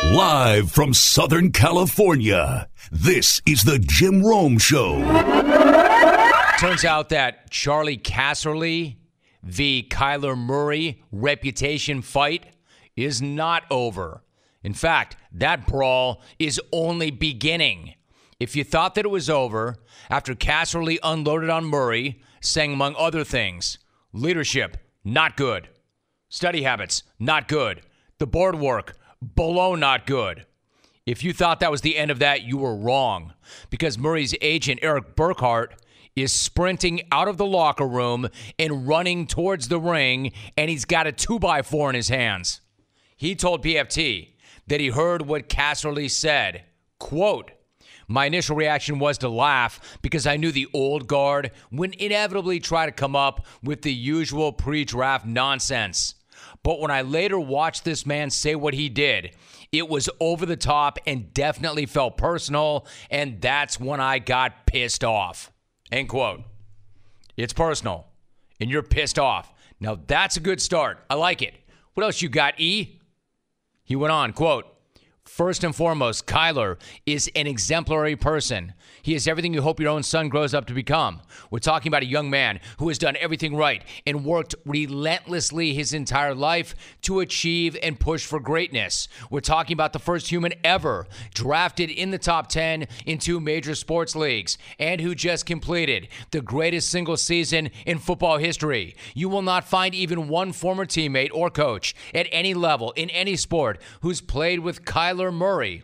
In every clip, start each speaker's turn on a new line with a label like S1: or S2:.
S1: Live from Southern California, this is the Jim Rome Show.
S2: Turns out that Charlie Casserly v. Kyler Murray reputation fight is not over. In fact, that brawl is only beginning. If you thought that it was over after Casserly unloaded on Murray, saying among other things, leadership, not good. Study habits, not good. The board work, below not good. If you thought that was the end of that, you were wrong. Because Murray's agent, Eric Burkhart, is sprinting out of the locker room and running towards the ring, and he's got a 2x4 in his hands. He told PFT that he heard what Casserly said. Quote, "My initial reaction was to laugh because I knew the old guard would inevitably try to come up with the usual pre-draft nonsense. But when I later watched this man say what he did, it was over the top and definitely felt personal, and that's when I got pissed off." End quote. It's personal, and you're pissed off. Now, that's a good start. I like it. What else you got, E? He went on, quote, "First and foremost, Kyler is an exemplary person. He is everything you hope your own son grows up to become. We're talking about a young man who has done everything right and worked relentlessly his entire life to achieve and push for greatness. We're talking about the first human ever drafted in the top 10 in 2 major sports leagues and who just completed the greatest single season in football history. You will not find even one former teammate or coach at any level in any sport who's played with Kyler Murray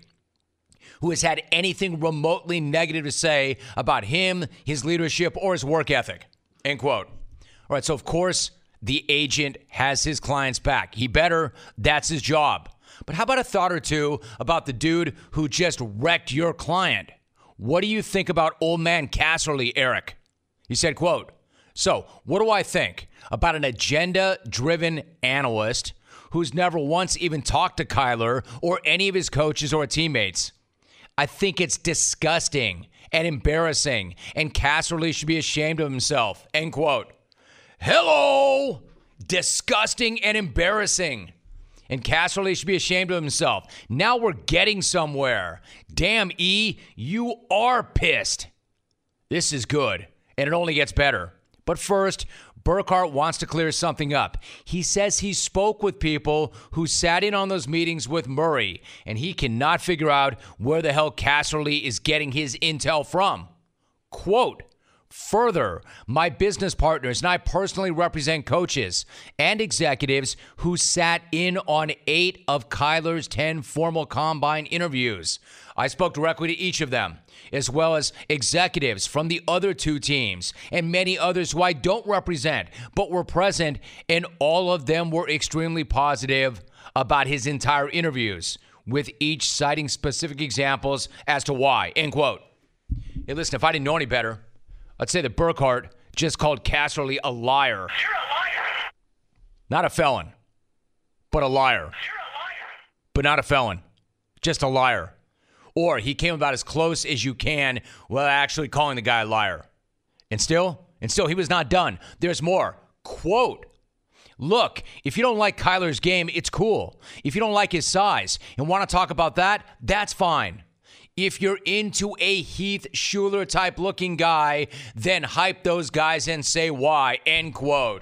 S2: who has had anything remotely negative to say about him, his leadership, or his work ethic." End quote. All right, so of course, the agent has his client's back. He better. That's his job. But how about a thought or two about the dude who just wrecked your client? What do you think about old man Casserly, Eric? He said, quote, "So, what do I think about an agenda-driven analyst who's never once even talked to Kyler or any of his coaches or teammates? I think it's disgusting and embarrassing, and Casserly should be ashamed of himself." End quote. Hello! Disgusting and embarrassing. And Casserly should be ashamed of himself. Now we're getting somewhere. Damn, E, you are pissed. This is good, and it only gets better. But first, Burkhart wants to clear something up. He says he spoke with people who sat in on those meetings with Murray, and he cannot figure out where the hell Casserly is getting his intel from. Quote, "Further, my business partners and I personally represent coaches and executives who sat in on 8 of Kyler's 10 formal combine interviews. I spoke directly to each of them, as well as executives from the other 2 teams and many others who I don't represent, but were present, and all of them were extremely positive about his entire interviews, with each citing specific examples as to why." End quote. Hey, listen, if I didn't know any better, I'd say that Burkhart just called Casserly a liar.
S3: You're a liar.
S2: Not a felon, but a liar.
S3: You're a liar.
S2: But not a felon, just a liar. Or he came about as close as you can without actually calling the guy a liar. And still, he was not done. There's more. Quote, "Look, if you don't like Kyler's game, it's cool. If you don't like his size and want to talk about that, that's fine. If you're into a Heath Schuler type looking guy, then hype those guys and say why." End quote.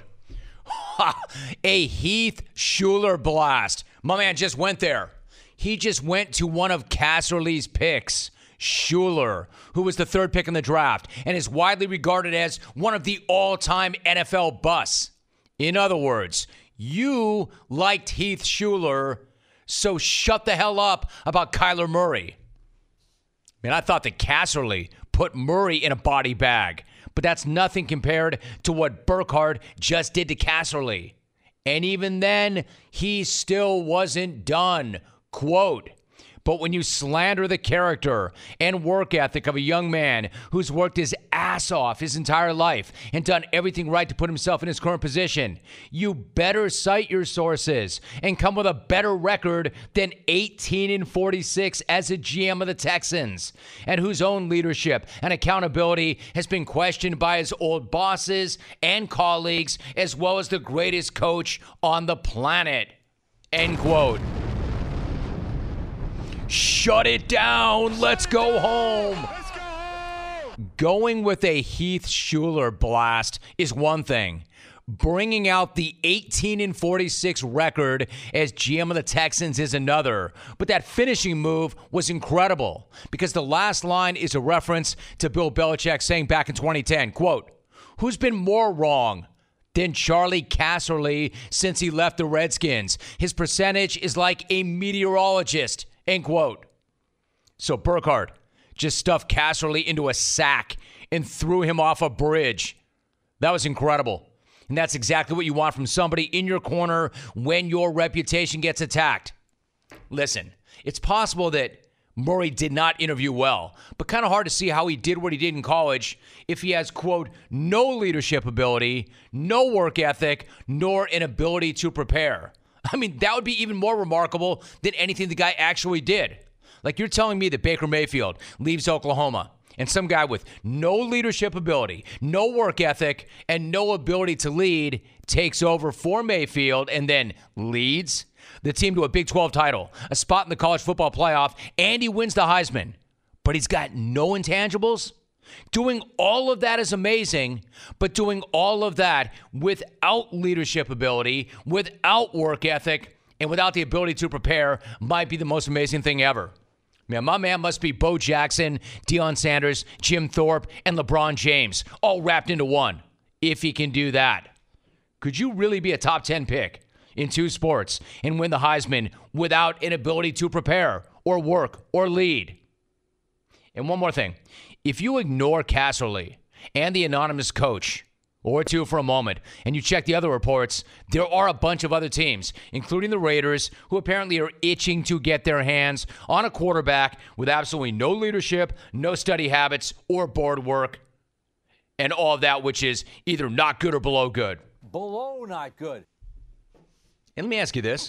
S2: A Heath Schuler blast. My man just went there. He just went to one of Casserly's picks, Schuler, who was the 3rd pick in the draft and is widely regarded as one of the all-time NFL busts. In other words, you liked Heath Schuler, so shut the hell up about Kyler Murray. Man, I thought that Casserly put Murray in a body bag, but that's nothing compared to what Burkhart just did to Casserly. And even then, he still wasn't done. Quote, "But when you slander the character and work ethic of a young man who's worked his ass off his entire life and done everything right to put himself in his current position, you better cite your sources and come with a better record than 18-46 as a GM of the Texans, and whose own leadership and accountability has been questioned by his old bosses and colleagues, as well as the greatest coach on the planet." End quote. Shut it down. Let's go home. Going with a Heath Schuler blast is one thing. Bringing out the 18-46 record as GM of the Texans is another. But that finishing move was incredible because the last line is a reference to Bill Belichick saying back in 2010, quote, "Who's been more wrong than Charlie Casserly since he left the Redskins? His percentage is like a meteorologist," end quote. So Burkhardt just stuffed Casserly into a sack and threw him off a bridge. That was incredible. And that's exactly what you want from somebody in your corner when your reputation gets attacked. Listen, it's possible that Murray did not interview well, but kind of hard to see how he did what he did in college if he has, quote, no leadership ability, no work ethic, nor an ability to prepare. I mean, that would be even more remarkable than anything the guy actually did. Like you're telling me that Baker Mayfield leaves Oklahoma and some guy with no leadership ability, no work ethic, and no ability to lead takes over for Mayfield and then leads the team to a Big 12 title, a spot in the college football playoff, and he wins the Heisman. But he's got no intangibles? Doing all of that is amazing, but doing all of that without leadership ability, without work ethic, and without the ability to prepare might be the most amazing thing ever. Man, my man must be Bo Jackson, Deion Sanders, Jim Thorpe, and LeBron James, all wrapped into one, if he can do that. Could you really be a top 10 pick in two sports and win the Heisman without an ability to prepare or work or lead? And one more thing. If you ignore Casserly and the anonymous coach or two for a moment, and you check the other reports, there are a bunch of other teams, including the Raiders, who apparently are itching to get their hands on a quarterback with absolutely no leadership, no study habits, or board work, and all of that which is either not good or below good.
S3: Below not good.
S2: And let me ask you this.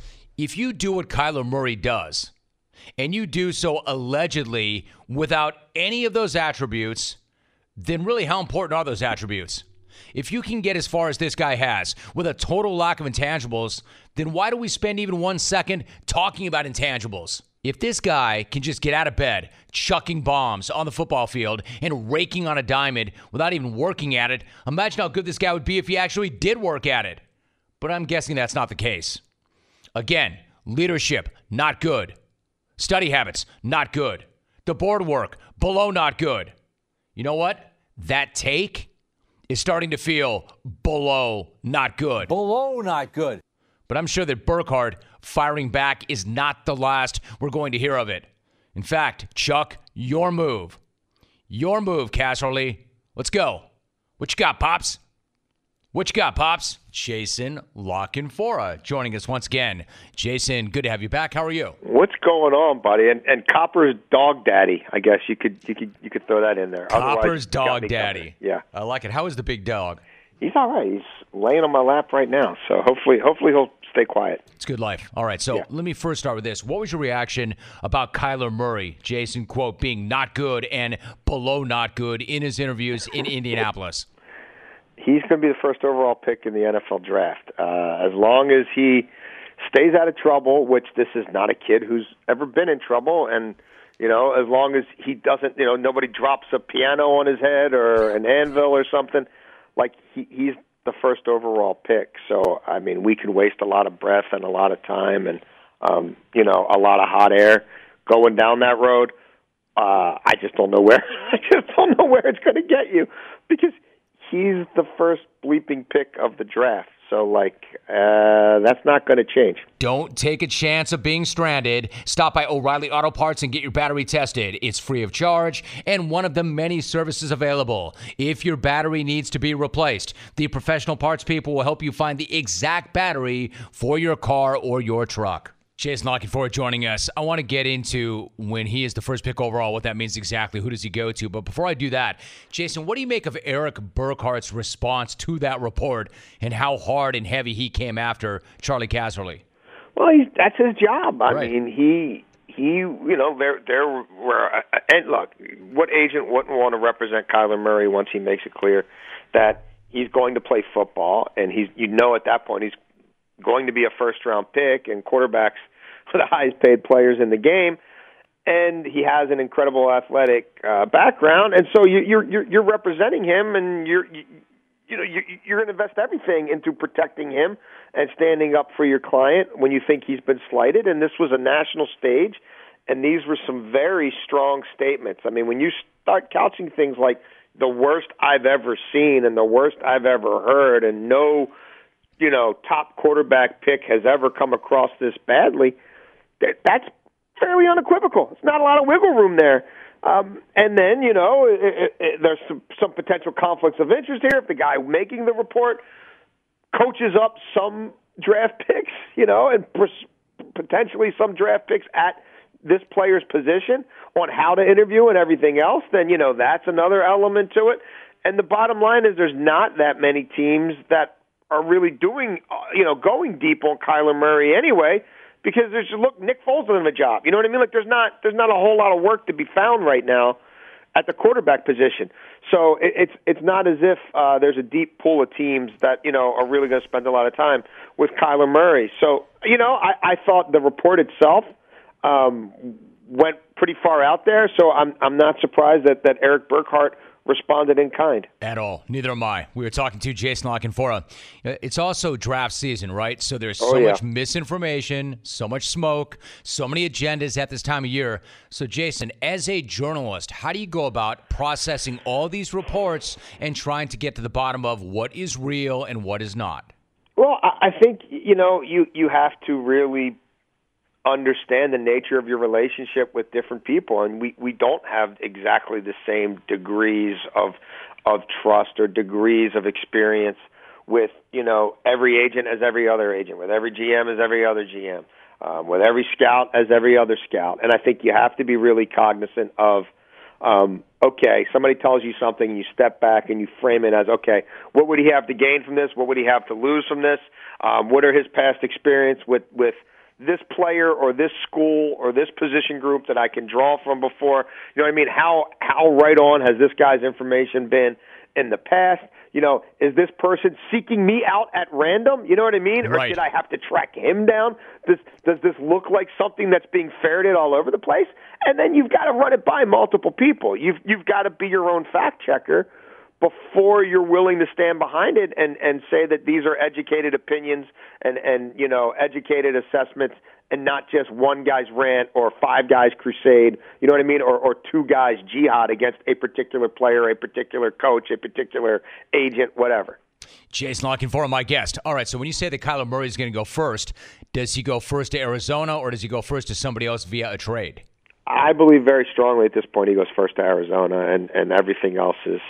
S2: If you do what Kyler Murray does, and you do so allegedly without any of those attributes, then really how important are those attributes? If you can get as far as this guy has with a total lack of intangibles, then why do we spend even 1 second talking about intangibles? If this guy can just get out of bed, chucking bombs on the football field and raking on a diamond without even working at it, imagine how good this guy would be if he actually did work at it. But I'm guessing that's not the case. Again, leadership, not good. Study habits, not good. The board work, below not good. You know what? That take is starting to feel below not good.
S3: Below not good.
S2: But I'm sure that Burkhardt firing back is not the last we're going to hear of it. In fact, Chuck, your move. Your move, Casserly. Let's go. What you got, Pops? What you got, Pops? Jason La Canfora joining us once again. Jason, good to have you back. How are you?
S4: What's going on, buddy? And Copper's dog daddy. I guess you could throw that in there.
S2: Copper's dog daddy.
S4: Covered. Yeah,
S2: I like it. How is the big dog?
S4: He's all right. He's laying on my lap right now. So hopefully he'll stay quiet.
S2: It's good life. All right. So Let me first start with this. What was your reaction about Kyler Murray, Jason, quote, being not good and below not good in his interviews in Indianapolis?
S4: He's going to be the first overall pick in the NFL draft. As long as he stays out of trouble, which this is not a kid who's ever been in trouble, and, as long as he doesn't, nobody drops a piano on his head or an anvil or something, like he's the first overall pick. So, I mean, we can waste a lot of breath and a lot of time and, a lot of hot air going down that road. I just don't know where. I just don't know where it's going to get you because he's the first bleeping pick of the draft. So, that's not going to change.
S2: Don't take a chance of being stranded. Stop by O'Reilly Auto Parts and get your battery tested. It's free of charge and one of the many services available. If your battery needs to be replaced, the professional parts people will help you find the exact battery for your car or your truck. Jason La Canfora joining us. I want to get into when he is the first pick overall, what that means exactly. Who does he go to? But before I do that, Jason, what do you make of Eric Burkhardt's response to that report and how hard and heavy he came after Charlie Casserly?
S4: Well, that's his job. I
S2: Right.
S4: mean, he there were, and look, what agent wouldn't want to represent Kyler Murray once he makes it clear that he's going to play football, and at that point he's going to be a first-round pick, and quarterbacks the highest paid players in the game, and he has an incredible athletic background, and so you're representing him, and you're going to invest everything into protecting him and standing up for your client when you think he's been slighted. And this was a national stage, and these were some very strong statements. I mean, when you start couching things like the worst I've ever seen and the worst I've ever heard, and no, top quarterback pick has ever come across this badly, that's fairly unequivocal. It's not a lot of wiggle room there. And then, there's some potential conflicts of interest here. If the guy making the report coaches up some draft picks, and potentially some draft picks at this player's position on how to interview and everything else, then, that's another element to it. And the bottom line is there's not that many teams that are really doing, going deep on Kyler Murray anyway, because Nick Foles doesn't have a job. You know what I mean? Like there's not a whole lot of work to be found right now at the quarterback position. So it's not as if there's a deep pool of teams that are really going to spend a lot of time with Kyler Murray. So I thought the report itself went pretty far out there. So I'm not surprised that Eric Burkhart responded in kind.
S2: At all. Neither am I. We were talking to Jason La Canfora. It's also draft season, right? So there's so much misinformation, so much smoke, so many agendas at this time of year. So, Jason, as a journalist, how do you go about processing all these reports and trying to get to the bottom of what is real and what is not?
S4: Well, I think, you have to really understand the nature of your relationship with different people, and we don't have exactly the same degrees of trust or degrees of experience with every agent as every other agent, with every GM as every other GM, with every scout as every other scout. And I think you have to be really cognizant of okay, somebody tells you something and you step back and you frame it as, okay, what would he have to gain from this? What would he have to lose from this? What are his past experience with this player or this school or this position group that I can draw from before? You know what I mean? How right on has this guy's information been in the past? Is this person seeking me out at random? You know what I mean? Or did I have to track him down? Does this look like something that's being ferreted all over the place? And then you've got to run it by multiple people. You've got to be your own fact checker before you're willing to stand behind it and say that these are educated opinions and educated assessments and not just one guy's rant or five guys' crusade, you know what I mean, or two guys' jihad against a particular player, a particular coach, a particular agent, whatever.
S2: Jason La Canfora, my guest. All right, so when you say that Kyler Murray is going to go first, does he go first to Arizona or does he go first to somebody else via a trade?
S4: I believe very strongly at this point he goes first to Arizona, and everything else is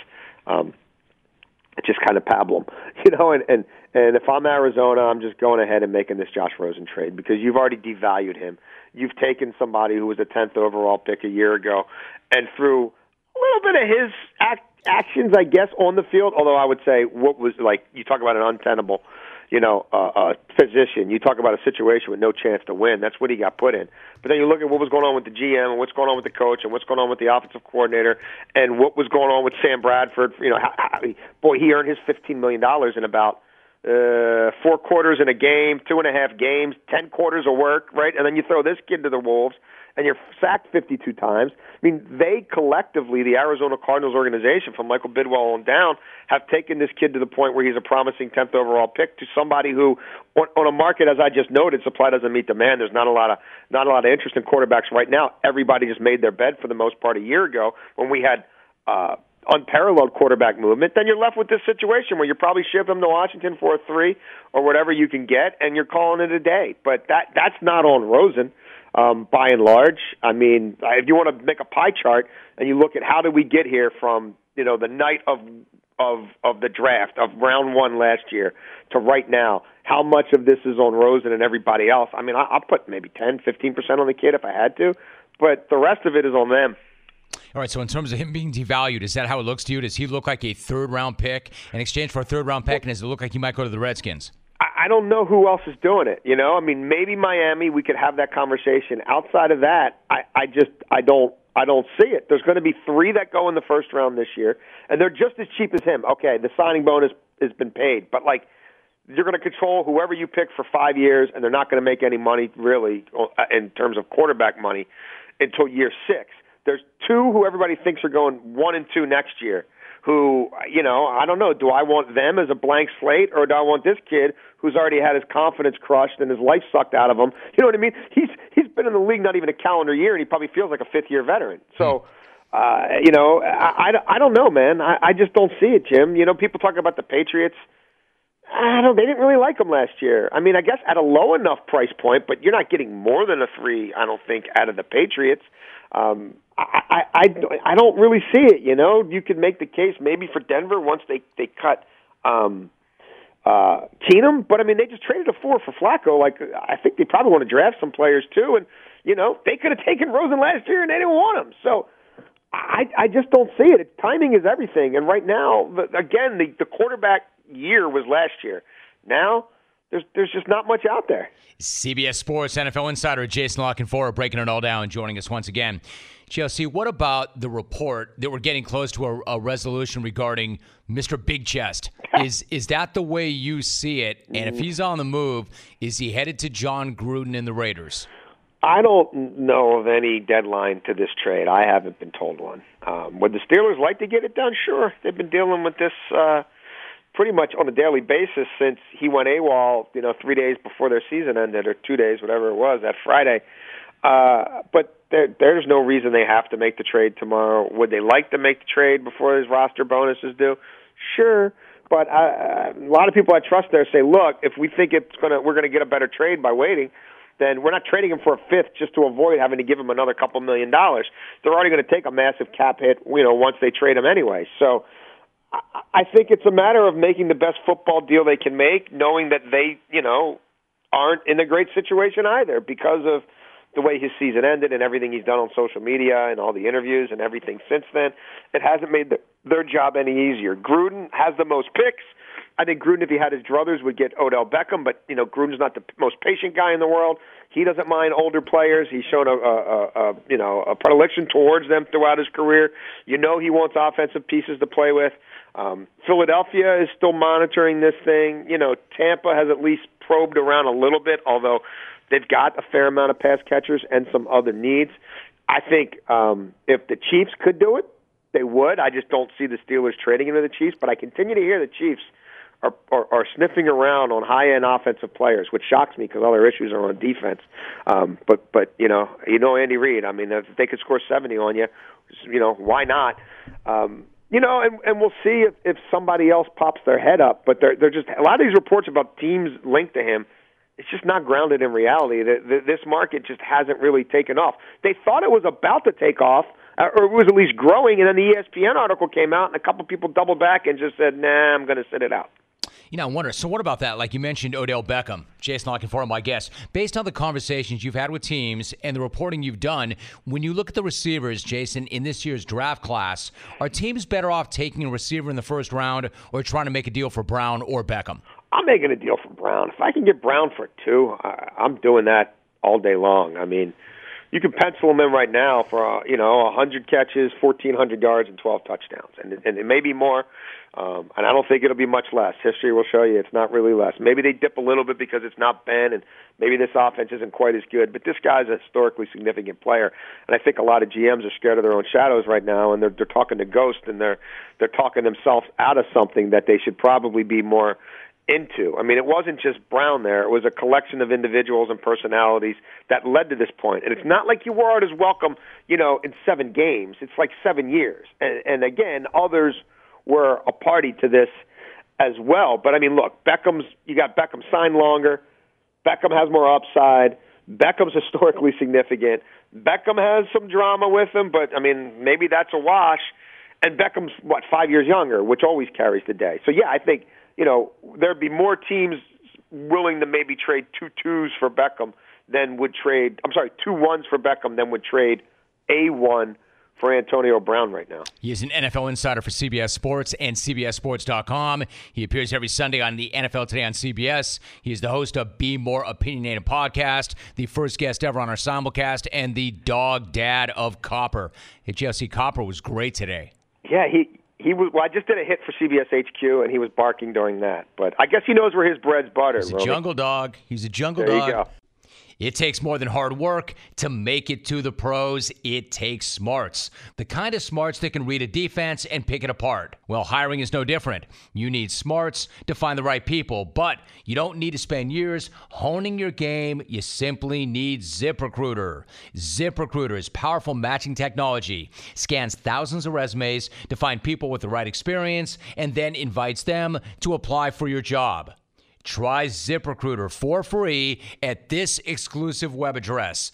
S4: just kind of pablum, and if I'm Arizona, I'm just going ahead and making this Josh Rosen trade because you've already devalued him. You've taken somebody who was a 10th overall pick a year ago, and through a little bit of his actions, I guess, on the field, although I would say what was like, you talk about an untenable, position. You talk about a situation with no chance to win. That's what he got put in. But then you look at what was going on with the GM and what's going on with the coach and what's going on with the offensive coordinator and what was going on with Sam Bradford. He earned his $15 million in about 4 quarters in a game, 2.5 games, 10 quarters of work, right? And then you throw this kid to the Wolves and you're sacked 52 times. I mean, they collectively, the Arizona Cardinals organization, from Michael Bidwell on down, have taken this kid to the point where he's a promising 10th overall pick to somebody who, on a market, as I just noted, supply doesn't meet demand. There's not a lot of interest in quarterbacks right now. Everybody just made their bed for the most part a year ago when we had unparalleled quarterback movement. Then you're left with this situation where you probably ship them to Washington for a 3 or whatever you can get, and you're calling it a day. But that's not on Rosen. By and large, I mean, if you want to make a pie chart and you look at how did we get here from the night of the draft of round 1 last year to right now, how much of this is on Rosen and everybody else? I mean, I'll put maybe 10-15% on the kid if I had to, but the rest of it is on them.
S2: All right, so in terms of him being devalued, is that how it looks to you? Does he look like a third-round pick in exchange for a third-round pick, and does it look like he might go to the Redskins?
S4: I don't know who else is doing it. I mean, maybe Miami. We could have that conversation. Outside of that, I don't see it. There's going to be 3 that go in the first round this year, and they're just as cheap as him. Okay, the signing bonus has been paid, but like you're going to control whoever you pick for 5 years, and they're not going to make any money, really, in terms of quarterback money, until year 6. There's 2 who everybody thinks are going 1 and 2 next year, who, I don't know, do I want them as a blank slate, or do I want this kid who's already had his confidence crushed and his life sucked out of him? You know what I mean? He's been in the league not even a calendar year, and he probably feels like a fifth-year veteran. So, I don't know, man. I just don't see it, Jim. People talk about the Patriots. They didn't really like him last year. I mean, I guess at a low enough price point, but you're not getting more than a 3, I don't think, out of the Patriots. I don't really see it. You could make the case maybe for Denver once they cut Keenum, but I mean they just traded a 4 for Flacco. Like I think they probably want to draft some players too, and they could have taken Rosen last year and they didn't want him. So I just don't see it. Timing is everything, and right now, the quarterback year was last year. Now there's just not much out there.
S2: CBS Sports NFL insider Jason La Canfora breaking it all down, joining us once again. Chelsea, what about the report that we're getting close to a resolution regarding Mr. Big Chest? Is that the way you see it? And if he's on the move, is he headed to John Gruden and the Raiders?
S4: I don't know of any deadline to this trade. I haven't been told one. Would the Steelers like to get it done? Sure. They've been dealing with this pretty much on a daily basis since he went AWOL, 3 days before their season ended, or 2 days, whatever it was, that Friday. But there's no reason they have to make the trade tomorrow. Would they like to make the trade before his roster bonuses due? Sure. But a lot of people I trust there say, look, if we think we're going to get a better trade by waiting, then we're not trading him for a 5th just to avoid having to give him another couple $1 million. They're already going to take a massive cap hit, once they trade him anyway. So I think it's a matter of making the best football deal they can make, knowing that they, aren't in a great situation either because of the way his season ended and everything he's done on social media and all the interviews and everything since then. It hasn't made their job any easier. Gruden has the most picks. I think Gruden, if he had his druthers, would get Odell Beckham, but Gruden's not the most patient guy in the world. He doesn't mind older players. He's shown a predilection towards them throughout his career. He wants offensive pieces to play with. Philadelphia is still monitoring this thing. Tampa has at least probed around a little bit, although they've got a fair amount of pass catchers and some other needs. I think if the Chiefs could do it, they would. I just don't see the Steelers trading into the Chiefs, but I continue to hear the Chiefs are sniffing around on high-end offensive players, which shocks me because all their issues are on defense. But Andy Reid. I mean, if they could score 70 on you, why not? And we'll see if somebody else pops their head up. But they're just a lot of these reports about teams linked to him. It's just not grounded in reality. This market just hasn't really taken off. They thought it was about to take off, or it was at least growing, and then the ESPN article came out, and a couple people doubled back and just said, nah, I'm going to sit it out.
S2: I wonder, so what about that? Like you mentioned Odell Beckham, Jason La Canfora, my guest. Based on the conversations you've had with teams and the reporting you've done, when you look at the receivers, Jason, in this year's draft class, are teams better off taking a receiver in the first round or trying to make a deal for Brown or Beckham?
S4: I'm making a deal for Brown. If I can get Brown for 2, I'm doing that all day long. I mean, you can pencil him in right now for 100 catches, 1,400 yards, and 12 touchdowns, and it may be more. And I don't think it'll be much less. History will show you it's not really less. Maybe they dip a little bit because it's not Ben, and maybe this offense isn't quite as good. But this guy's a historically significant player, and I think a lot of GMs are scared of their own shadows right now, and they're talking to ghosts, and they're talking themselves out of something that they should probably be more into. I mean, it wasn't just Brown there. It was a collection of individuals and personalities that led to this point. And it's not like you were out as welcome, in 7 games. It's like 7 years. And again, others were a party to this as well. But, I mean, look, you got Beckham signed longer. Beckham has more upside. Beckham's historically significant. Beckham has some drama with him, but, I mean, maybe that's a wash. And Beckham's, 5 years younger, which always carries the day. So, yeah, I think, there'd be more teams willing to maybe trade 2 2s for Beckham than would trade, 2 1s for Beckham than would trade a 1 for Antonio Brown right now.
S2: He is an NFL insider for CBS Sports and CBSSports.com. He appears every Sunday on the NFL Today on CBS. He is the host of Be More Opinionated podcast, the first guest ever on our simulcast, and the dog dad of Copper. Hey, Jesse, Copper was great today.
S4: Yeah, I just did a hit for CBS HQ, and he was barking during that. But I guess he knows where his bread's buttered.
S2: He's a jungle dog. He's a jungle
S4: dog.
S2: There
S4: you go.
S2: It takes more than hard work to make it to the pros. It takes smarts. The kind of smarts that can read a defense and pick it apart. Well, hiring is no different. You need smarts to find the right people, but you don't need to spend years honing your game. You simply need ZipRecruiter. ZipRecruiter's powerful matching technology scans thousands of resumes to find people with the right experience and then invites them to apply for your job. Try ZipRecruiter for free at this exclusive web address,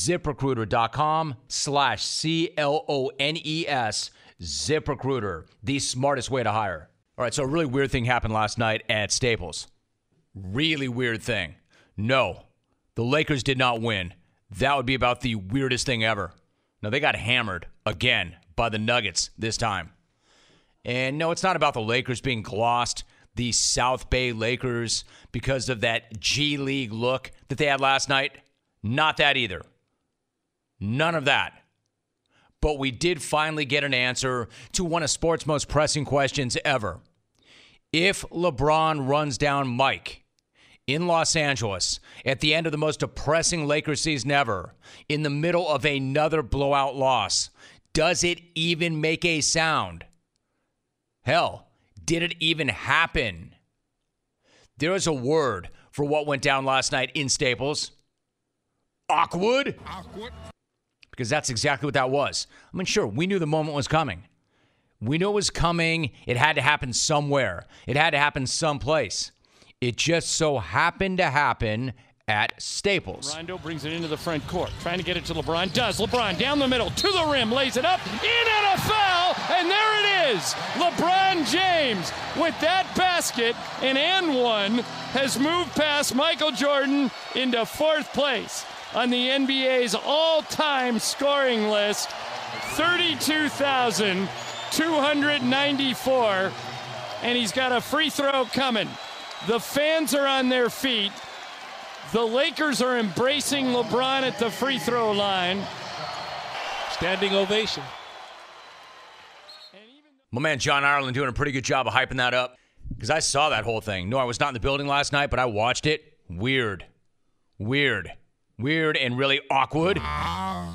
S2: ZipRecruiter.com/CLONES. ZipRecruiter, the smartest way to hire. All right, so a really weird thing happened last night at Staples. Really weird thing. No, the Lakers did not win. That would be about the weirdest thing ever. No, they got hammered again by the Nuggets this time. And no, it's not about the Lakers being glossed. The South Bay Lakers, because of that G League look that they had last night. Not that either. None of that. But we did finally get an answer to one of sports' most pressing questions ever. If LeBron runs down Mike in Los Angeles at the end of the most depressing Lakers season ever, in the middle of another blowout loss, does it even make a sound? Hell, did it even happen? There is a word for what went down last night in Staples. Awkward. Because that's exactly what that was. I mean, sure, we knew the moment was coming. We knew it was coming. It had to happen somewhere. It had to happen someplace. It just so happened to happen at Staples.
S5: Rondo brings it into the front court, trying to get it to LeBron. Does. LeBron down the middle, to the rim, lays it up, in and a foul, and there it is. LeBron James with that basket, and one has moved past Michael Jordan into fourth place on the NBA's all-time scoring list, 32,294, and he's got a free throw coming. The fans are on their feet. The Lakers are embracing LeBron at the free throw line.
S6: Standing ovation.
S2: My man John Ireland doing a pretty good job of hyping that up because I saw that whole thing. No, I was not in the building last night, but I watched it. Weird and really awkward. I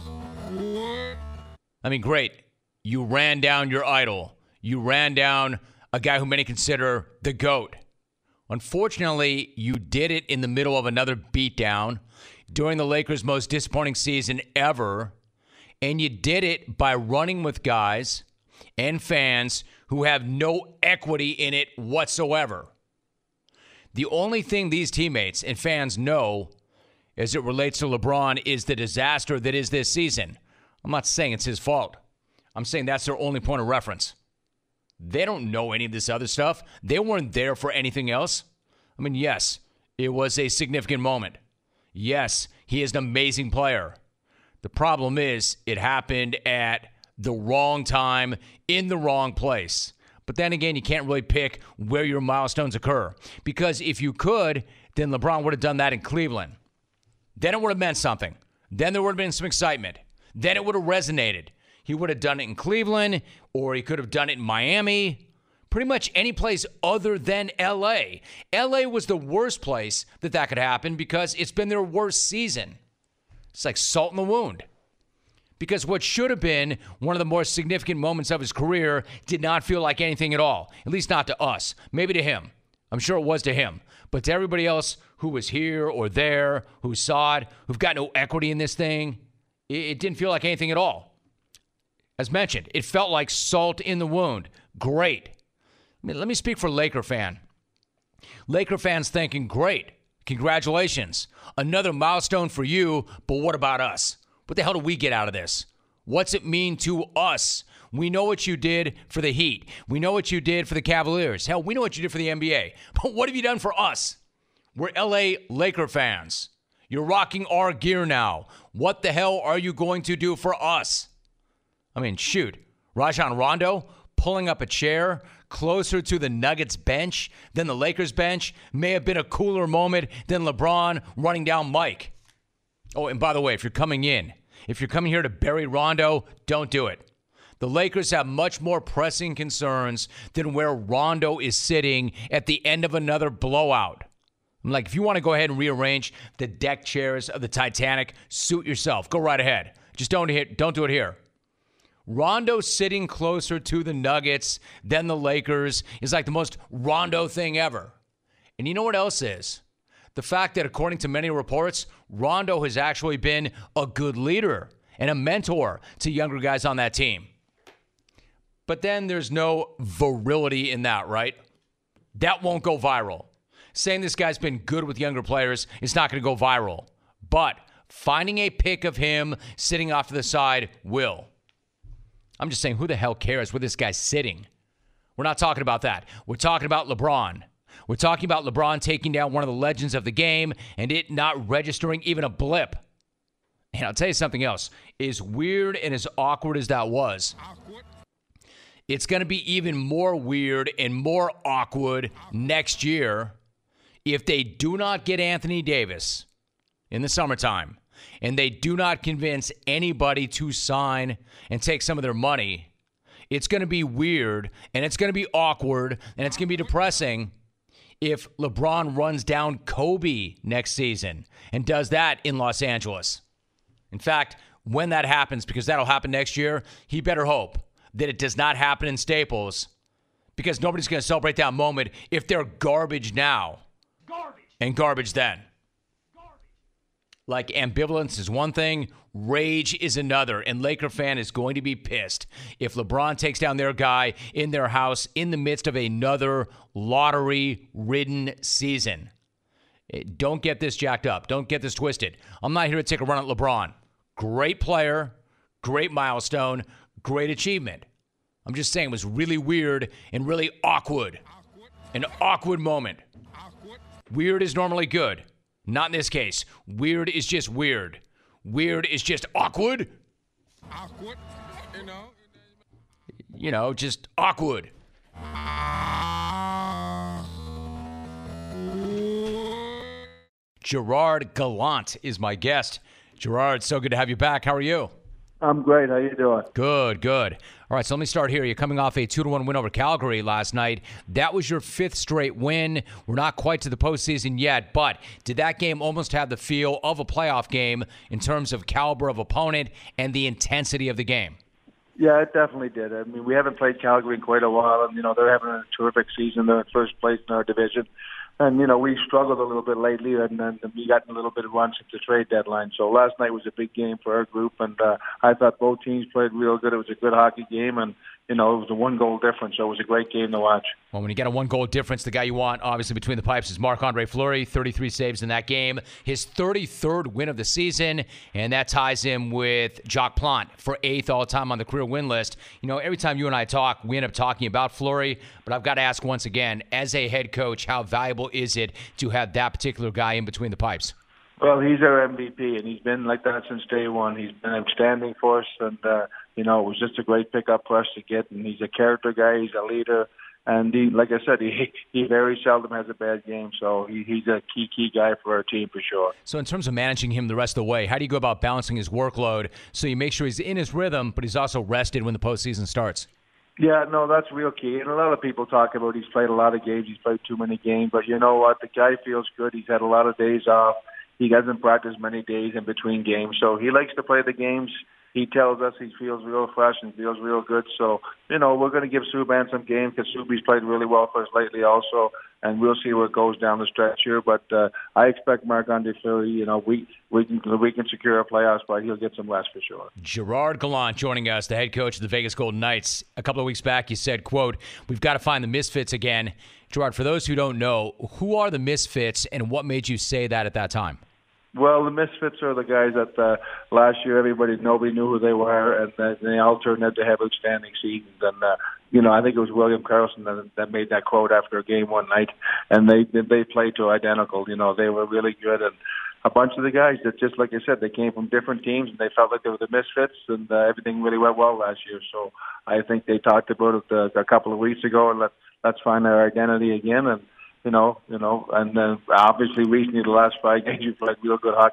S2: mean, great. You ran down your idol. You ran down a guy who many consider the GOAT. Unfortunately, you did it in the middle of another beatdown during the Lakers' most disappointing season ever, and you did it by running with guys and fans who have no equity in it whatsoever. The only thing these teammates and fans know as it relates to LeBron is the disaster that is this season. I'm not saying it's his fault. I'm saying that's their only point of reference. They don't know any of this other stuff. They weren't there for anything else. I mean, yes, it was a significant moment. Yes, he is an amazing player. The problem is it happened at the wrong time, in the wrong place. But then again, you can't really pick where your milestones occur. Because if you could, then LeBron would have done that in Cleveland. Then it would have meant something. Then there would have been some excitement. Then it would have resonated. He would have done it in Cleveland, or he could have done it in Miami. Pretty much any place other than L.A. L.A. was the worst place that could happen because it's been their worst season. It's like salt in the wound. Because what should have been one of the more significant moments of his career did not feel like anything at all. At least not to us. Maybe to him. I'm sure it was to him. But to everybody else who was here or there, who saw it, who've got no equity in this thing, it didn't feel like anything at all. As mentioned, it felt like salt in the wound. Great. I mean, let me speak for Laker fan. Laker fans thinking, great. Congratulations. Another milestone for you, but what about us? What the hell do we get out of this? What's it mean to us? We know what you did for the Heat. We know what you did for the Cavaliers. Hell, we know what you did for the NBA. But what have you done for us? We're LA Laker fans. You're rocking our gear now. What the hell are you going to do for us? I mean, shoot. Rajon Rondo pulling up a chair closer to the Nuggets bench than the Lakers bench may have been a cooler moment than LeBron running down Mike. Oh, and by the way, if you're coming here to bury Rondo, don't do it. The Lakers have much more pressing concerns than where Rondo is sitting at the end of another blowout. I'm like, if you want to go ahead and rearrange the deck chairs of the Titanic, suit yourself. Go right ahead. Just don't do it here. Rondo sitting closer to the Nuggets than the Lakers is like the most Rondo thing ever. And you know what else is? The fact that, according to many reports, Rondo has actually been a good leader and a mentor to younger guys on that team. But then there's no virility in that, right? That won't go viral. Saying this guy's been good with younger players is not going to go viral. But finding a pic of him sitting off to the side will. I'm just saying, who the hell cares where this guy's sitting? We're not talking about that. We're talking about LeBron. We're talking about LeBron taking down one of the legends of the game and it not registering even a blip. And I'll tell you something else. As weird and as awkward as that was, it's going to be even more weird and more awkward next year if they do not get Anthony Davis in the summertime and they do not convince anybody to sign and take some of their money. It's going to be weird and it's going to be awkward and it's going to be depressing if LeBron runs down Kobe next season and does that in Los Angeles. In fact, when that happens, because that'll happen next year, he better hope that it does not happen in Staples, because nobody's going to celebrate that moment if they're garbage now and garbage then. Like, ambivalence is one thing, rage is another, and Laker fan is going to be pissed if LeBron takes down their guy in their house in the midst of another lottery-ridden season. Don't get this jacked up. Don't get this twisted. I'm not here to take a run at LeBron. Great player, great milestone, great achievement. I'm just saying it was really weird and really awkward. An awkward moment. Weird is normally good. Not in this case. Weird is just weird. Weird is just awkward.
S7: Awkward,
S2: You know, just awkward. Gerard Gallant is my guest. Gerard, so good to have you back. How are you?
S8: I'm great. How you doing?
S2: Good, good. All right, so let me start here. You're coming off a 2-1 win over Calgary last night. That was your fifth straight win. We're not quite to the postseason yet, but did that game almost have the feel of a playoff game in terms of caliber of opponent and the intensity of the game?
S8: Yeah, it definitely did. I mean, we haven't played Calgary in quite a while, and, they're having a terrific season. They're in first place in our division. And, we struggled a little bit lately, and then we got a little bit of run since the trade deadline. So last night was a big game for our group, and I thought both teams played real good. It was a good hockey game, and, it was a one-goal difference, so it was a great game to watch.
S2: Well, when you get a one-goal difference, the guy you want, obviously, between the pipes is Marc-Andre Fleury, 33 saves in that game. His 33rd win of the season, and that ties him with Jacques Plante for 8th all-time on the career win list. Every time you and I talk, we end up talking about Fleury, but I've got to ask once again, as a head coach, how valuable is it to have that particular guy in between the pipes?
S8: Well, he's our MVP, and he's been like that since day one. He's been outstanding for us, and, it was just a great pickup for us to get. And he's a character guy. He's a leader. And like I said, he very seldom has a bad game. So he's a key guy for our team for sure.
S2: So in terms of managing him the rest of the way, how do you go about balancing his workload so you make sure he's in his rhythm, but he's also rested when the postseason starts?
S8: Yeah, no, that's real key. And a lot of people talk about he's played a lot of games. He's played too many games. But you know what? The guy feels good. He's had a lot of days off. He doesn't practice many days in between games. So he likes to play the games. He tells us he feels real fresh and feels real good. So, we're going to give Subban some game because Subi's played really well for us lately also, and we'll see where it goes down the stretch here. But I expect Marc-Andre Fleury, we can secure a playoff spot. He'll get some rest for sure.
S2: Gerard Gallant joining us, the head coach of the Vegas Golden Knights. A couple of weeks back, you said, quote, "We've got to find the misfits again." Gerard, for those who don't know, who are the misfits and what made you say that at that time?
S8: Well, the misfits are the guys that last year nobody knew who they were, and they all turned out to have outstanding seasons. And I think it was William Karlsson that made that quote after a game one night, and they played to identical. They were really good, and a bunch of the guys that, just like I said, they came from different teams and they felt like they were the misfits, and everything really went well last year. So I think they talked about it a couple of weeks ago, and let's find our identity again. And and then obviously recently the last 5 games we played real good hockey,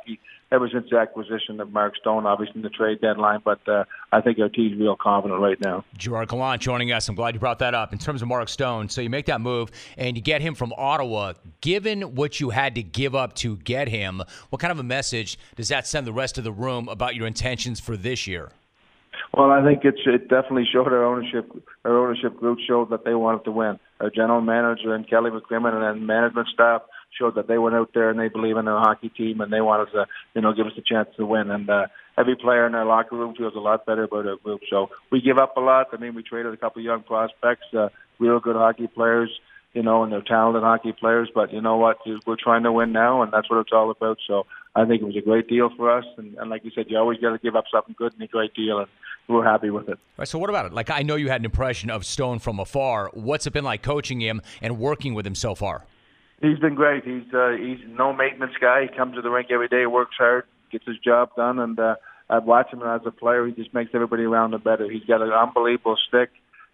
S8: ever since the acquisition of Mark Stone, obviously in the trade deadline. But I think our team's real confident right now.
S2: Gerard Gallant joining us. I'm glad you brought that up. In terms of Mark Stone, so you make that move and you get him from Ottawa. Given what you had to give up to get him, what kind of a message does that send the rest of the room about your intentions for this year?
S8: Well, I think it definitely showed our ownership group showed that they wanted to win. Our general manager and Kelly McCrimmon and then management staff showed that they went out there and they believe in their hockey team and they wanted to, give us a chance to win. And every player in our locker room feels a lot better about our group. So we give up a lot. I mean, we traded a couple of young prospects, real good hockey players, and they're talented hockey players. But you know what? We're trying to win now, and that's what it's all about. So I think it was a great deal for us. And like you said, you always got to give up something good in a great deal, and we're happy with it.
S2: All right, so what about it? Like, I know you had an impression of Stone from afar. What's it been like coaching him and working with him so far?
S8: He's been great. He's no maintenance guy. He comes to the rink every day, works hard, gets his job done, and I've watched him as a player. He just makes everybody around him better. He's got an unbelievable stick.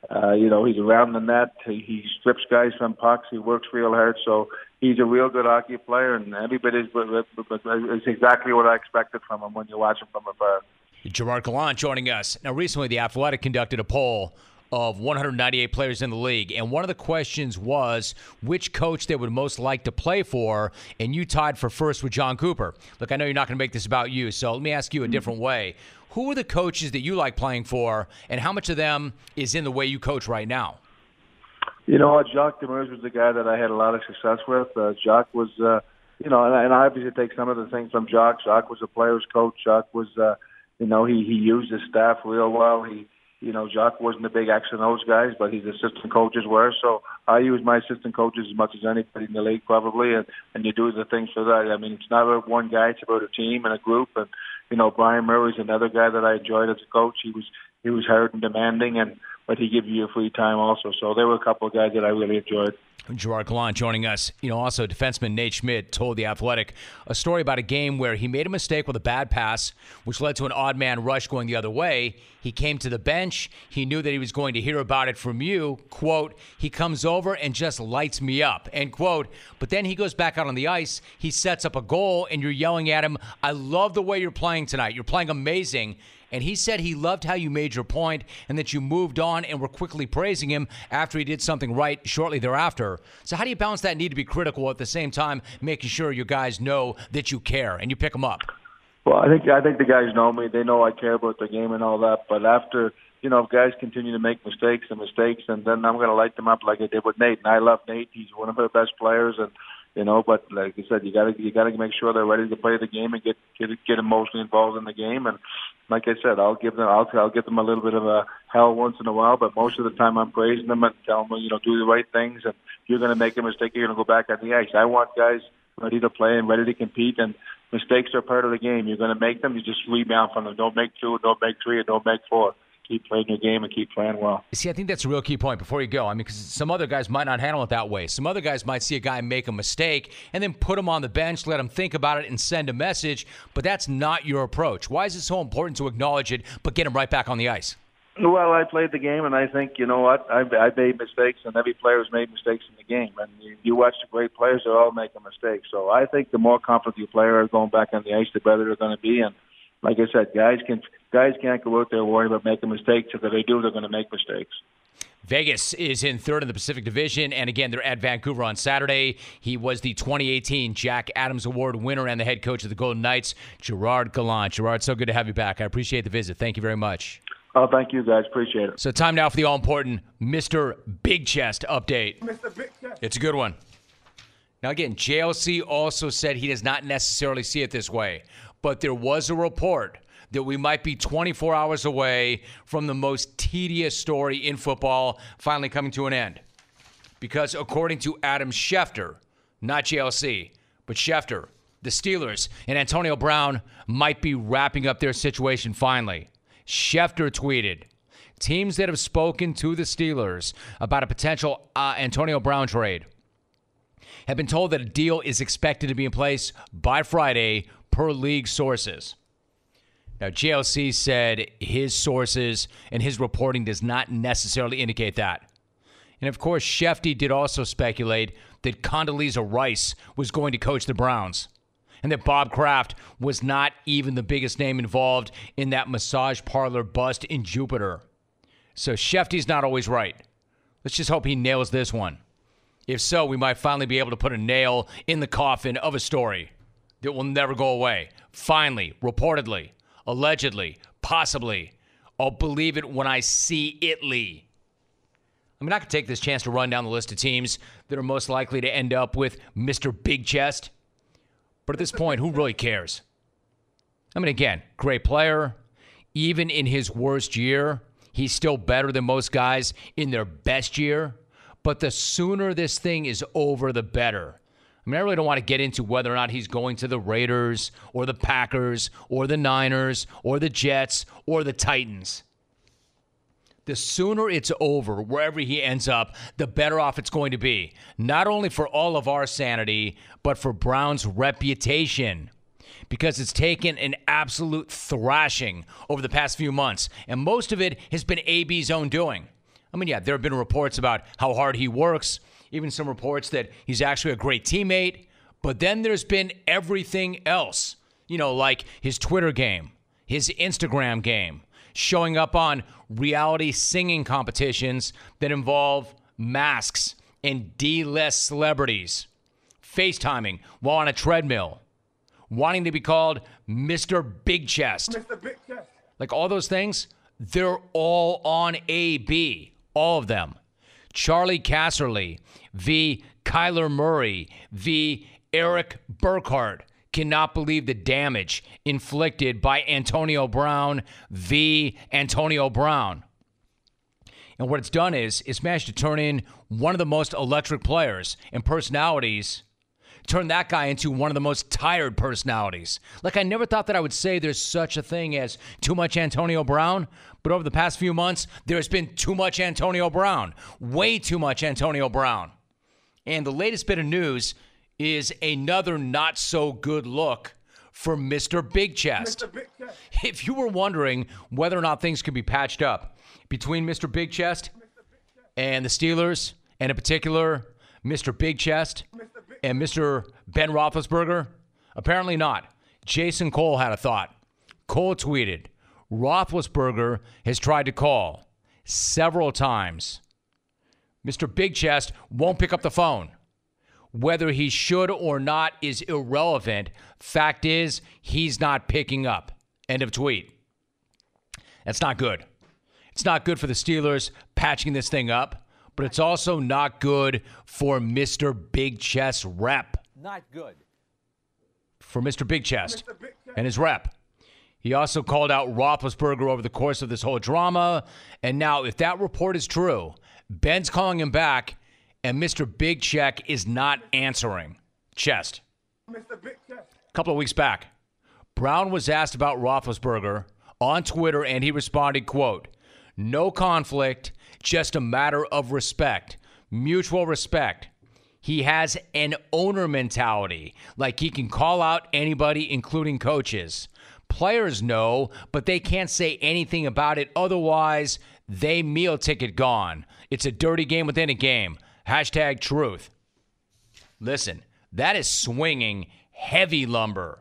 S8: He's around the net. He strips guys from pucks. He works real hard. So he's a real good hockey player, and everybody's it's exactly what I expected from him when you watch him from afar.
S2: Gerard Gallant joining us. Now, recently, The Athletic conducted a poll of 198 players in the league, and one of the questions was which coach they would most like to play for, and you tied for first with John Cooper. Look, I know you're not going to make this about you, so let me ask you a different way. Who are the coaches that you like playing for, and how much of them is in the way you coach right now?
S8: You know what? Jacques Demers was the guy that I had a lot of success with. Jacques was, and I obviously take some of the things from Jacques. Jacques was a player's coach. Jacques was, he used his staff real well. Jacques wasn't a big X and O's guys, but his assistant coaches were. So I use my assistant coaches as much as anybody in the league probably, and you do the things for that. I mean, it's not about one guy; it's about a team and a group. And Brian Murray's another guy that I enjoyed as a coach. He was hard and demanding, but he gives you a free time also. So there were a couple of guys that I really enjoyed.
S2: Gerard Gallant joining us. Also, defenseman Nate Schmidt told The Athletic a story about a game where he made a mistake with a bad pass, which led to an odd man rush going the other way. He came to the bench. He knew that he was going to hear about it from you. Quote, he comes over and just lights me up, end quote. But then he goes back out on the ice. He sets up a goal, and you're yelling at him, I love the way you're playing tonight. You're playing amazing. And he said he loved how you made your point and that you moved on and were quickly praising him after he did something right shortly thereafter. So how do you balance that need to be critical at the same time making sure your guys know that you care and you pick them up?
S8: Well, I think the guys know me. They know I care about the game and all that. But after, if guys continue to make mistakes, and then I'm going to light them up like I did with Nate. And I love Nate. He's one of our best players. And but like I said, you got to make sure they're ready to play the game and get emotionally involved in the game. And like I said, I'll give them a little bit of a hell once in a while, but most of the time I'm praising them and telling them, do the right things. And you're going to make a mistake, you're going to go back on the ice. I want guys ready to play and ready to compete. And mistakes are part of the game. You're going to make them. You just rebound from them. Don't make 2, don't make 3, and don't make 4. Keep playing your game and keep playing well.
S2: See, I think that's a real key point before you go. I mean, because some other guys might not handle it that way. Some other guys might see a guy make a mistake and then put him on the bench, let him think about it, and send a message. But that's not your approach. Why is it so important to acknowledge it but get him right back on the ice?
S8: Well, I played the game, and I think, I made mistakes, and every player's made mistakes in the game. And you watch the great players, they're all making mistakes. So I think the more confident your player is going back on the ice, the better they're going to be. And like I said, guys can't go out there worrying about making mistakes. If they do, they're going to make mistakes.
S2: Vegas is in third in the Pacific Division, and again, they're at Vancouver on Saturday. He was the 2018 Jack Adams Award winner and the head coach of the Golden Knights, Gerard Gallant. Gerard, so good to have you back. I appreciate the visit. Thank you very much.
S8: Oh, thank you, guys. Appreciate it.
S2: So time now for the all-important Mr. Big Chest update.
S7: Mr. Big Chest.
S2: It's a good one. Now, again, JLC also said he does not necessarily see it this way, but there was a report that we might be 24 hours away from the most tedious story in football finally coming to an end. Because according to Adam Schefter, not JLC, but Schefter, the Steelers and Antonio Brown might be wrapping up their situation finally. Schefter tweeted, teams that have spoken to the Steelers about a potential Antonio Brown trade have been told that a deal is expected to be in place by Friday per league sources. Now, JLC said his sources and his reporting does not necessarily indicate that. And, of course, Shefty did also speculate that Condoleezza Rice was going to coach the Browns. and that Bob Kraft was not even the biggest name involved in that massage parlor bust in Jupiter. So Shefty's not always right. Let's just hope he nails this one. If so, we might finally be able to put a nail in the coffin of a story that will never go away. Finally, reportedly, allegedly, possibly. I'll believe it when I see it, Lee. I mean, I could take this chance to run down the list of teams that are most likely to end up with Mr. Big Chest. But at this point, who really cares? I mean, again, great player. Even in his worst year, he's still better than most guys in their best year. But the sooner this thing is over, the better. I mean, I really don't want to get into whether or not he's going to the Raiders or the Packers or the Niners or the Jets or the Titans. The sooner it's over, wherever he ends up, the better off it's going to be. Not only for all of our sanity, but for Brown's reputation. Because it's taken an absolute thrashing over the past few months. And most of it has been AB's own doing. I mean, yeah, there have been reports about how hard he works. Even some reports that he's actually a great teammate. But then there's been everything else. You know, like his Twitter game, his Instagram game, showing up on reality singing competitions that involve masks and D-list celebrities, FaceTiming while on a treadmill, wanting to be called Mr. Big Chest. Mr. Big Chest. Like all those things, they're all on AB. All of them. Charlie Casserly v. Kyler Murray v. Eric Burkhart cannot believe the damage inflicted by Antonio Brown v. Antonio Brown. And what it's done is it's managed to turn in one of the most electric players and personalities, turn that guy into one of the most tired personalities. Like, I never thought that I would say there's such a thing as too much Antonio Brown, but over the past few months, there's been too much Antonio Brown. Way too much Antonio Brown. And the latest bit of news is another not-so-good look for Mr. Big Chest. Mr. Big Chest. If you were wondering whether or not things could be patched up between Mr. Big Chest and the Steelers, and in particular, Mr. Big Chest and Mr. Ben Roethlisberger, apparently not. Jason Cole had a thought. Cole tweeted, Roethlisberger has tried to call several times. Mr. Big Chest won't pick up the phone. Whether he should or not is irrelevant. Fact is, he's not picking up. End of tweet. That's not good. It's not good for the Steelers patching this thing up, but it's also not good for Mr. Big Chest's rep.
S3: Not good.
S2: For Mr. Big Chest and his rep. He also called out Roethlisberger over the course of this whole drama. And now, if that report is true, Ben's calling him back, and Mr. Big Check is not answering. Chest. Mr. Big Chest. A couple of weeks back, Brown was asked about Roethlisberger on Twitter, and he responded, quote, no conflict, just a matter of respect, mutual respect. He has an owner mentality, like he can call out anybody, including coaches. Players know, but they can't say anything about it. Otherwise, they meal ticket gone. It's a dirty game within a game. Hashtag truth. Listen, that is swinging heavy lumber.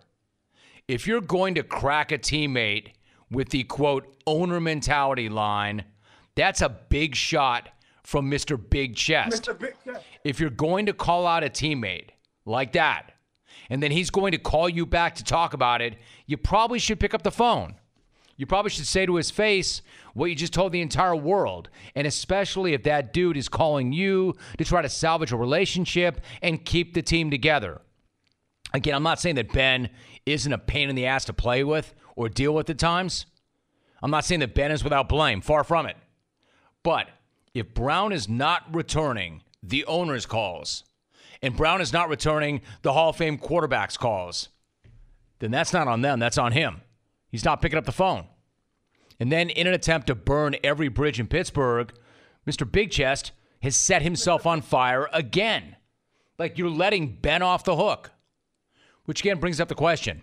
S2: If you're going to crack a teammate with the, quote, owner mentality line, that's a big shot from Mr. Big Chest. Mr. Big Chest. If you're going to call out a teammate like that, and then he's going to call you back to talk about it, you probably should pick up the phone. You probably should say to his face what you just told the entire world, and especially if that dude is calling you to try to salvage a relationship and keep the team together. Again, I'm not saying that Ben isn't a pain in the ass to play with or deal with at times. I'm not saying that Ben is without blame. Far from it. But if Brown is not returning the owner's calls, and Brown is not returning the Hall of Fame quarterback's calls, then that's not on them. That's on him. He's not picking up the phone. And then in an attempt to burn every bridge in Pittsburgh, Mr. Big Chest has set himself on fire again. Like, you're letting Ben off the hook. Which again brings up the question.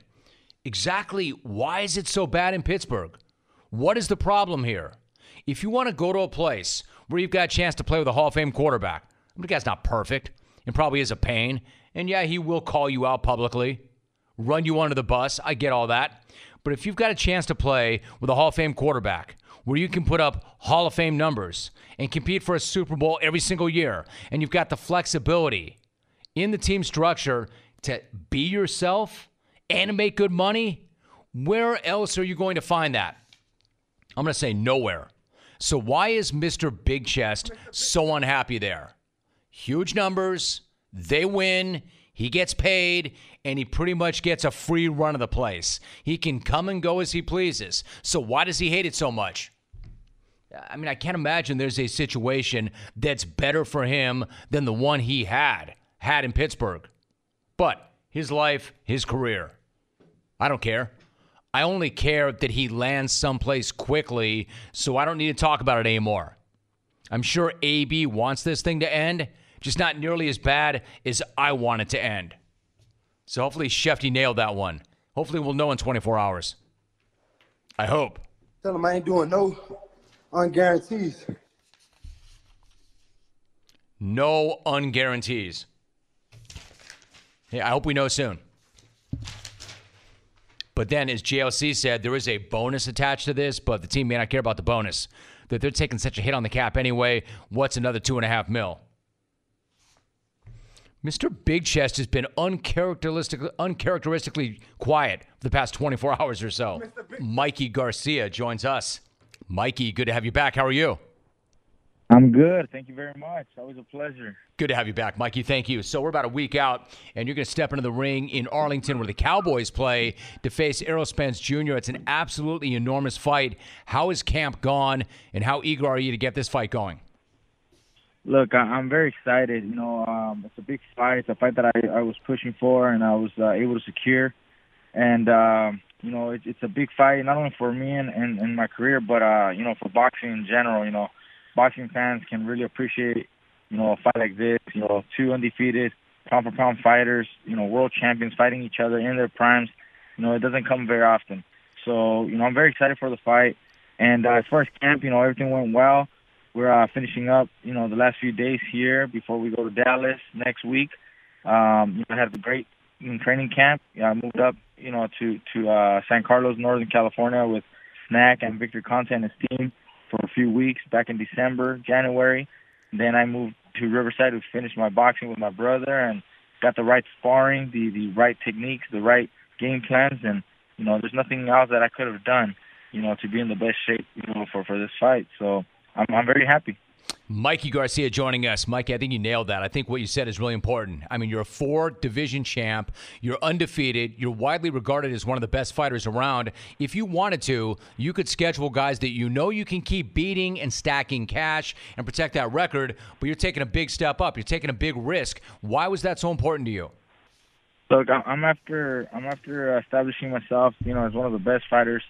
S2: Exactly why is it so bad in Pittsburgh? What is the problem here? If you want to go to a place where you've got a chance to play with a Hall of Fame quarterback, I mean, the guy's not perfect and probably is a pain. And yeah, he will call you out publicly. run you under the bus. I get all that. But if you've got a chance to play with a Hall of Fame quarterback where you can put up Hall of Fame numbers and compete for a Super Bowl every single year, and you've got the flexibility in the team structure to be yourself and make good money, where else are you going to find that? I'm going to say nowhere. So why is Mr. Big Chest so unhappy there? Huge numbers, they win, he gets paid, and he pretty much gets a free run of the place. He can come and go as he pleases. So why does he hate it so much? I mean, I can't imagine there's a situation that's better for him than the one he had in Pittsburgh. But his life, his career, I don't care. I only care that he lands someplace quickly, so I don't need to talk about it anymore. I'm sure AB wants this thing to end, just not nearly as bad as I want it to end. So hopefully Shefty nailed that one. Hopefully we'll know in 24 hours. I hope.
S7: Tell him I ain't doing no unguarantees.
S2: No unguarantees. Hey, I hope we know soon. But then, as JLC said, there is a bonus attached to this, but the team may not care about the bonus. That they're taking such a hit on the cap anyway. What's another $2.5 million? Mr. Big Chest has been uncharacteristically quiet for the past 24 hours or so. Mikey Garcia joins us. Mikey, good to have you back. How are you?
S9: I'm good. Thank you very much. Always a pleasure.
S2: Good to have you back, Mikey. Thank you. So we're about a week out, and you're going to step into the ring in Arlington where the Cowboys play to face Errol Spence Jr. It's an absolutely enormous fight. How has camp gone, and how eager are you to get this fight going?
S9: Look, I'm very excited. It's a big fight. It's a fight that I was pushing for and I was able to secure. And, it's a big fight, not only for me and my career, but, for boxing in general. Boxing fans can really appreciate, a fight like this. Two undefeated, pound-for-pound fighters, world champions fighting each other in their primes. It doesn't come very often. So, I'm very excited for the fight. And as far as camp, everything went well. We're finishing up, the last few days here before we go to Dallas next week. I had a great training camp. I moved up, to San Carlos, Northern California with Snack and Victor Conte and his team for a few weeks back in December, January. Then I moved to Riverside to finish my boxing with my brother and got the right sparring, the right techniques, the right game plans. And, there's nothing else that I could have done, to be in the best shape, for this fight. So I'm very happy.
S2: Mikey Garcia joining us. Mikey, I think you nailed that. I think what you said is really important. I mean, you're a 4-division champ. You're undefeated. You're widely regarded as one of the best fighters around. If you wanted to, you could schedule guys that you can keep beating and stacking cash and protect that record, but you're taking a big step up. You're taking a big risk. Why was that so important to you?
S9: Look, I'm after establishing myself, as one of the best fighters,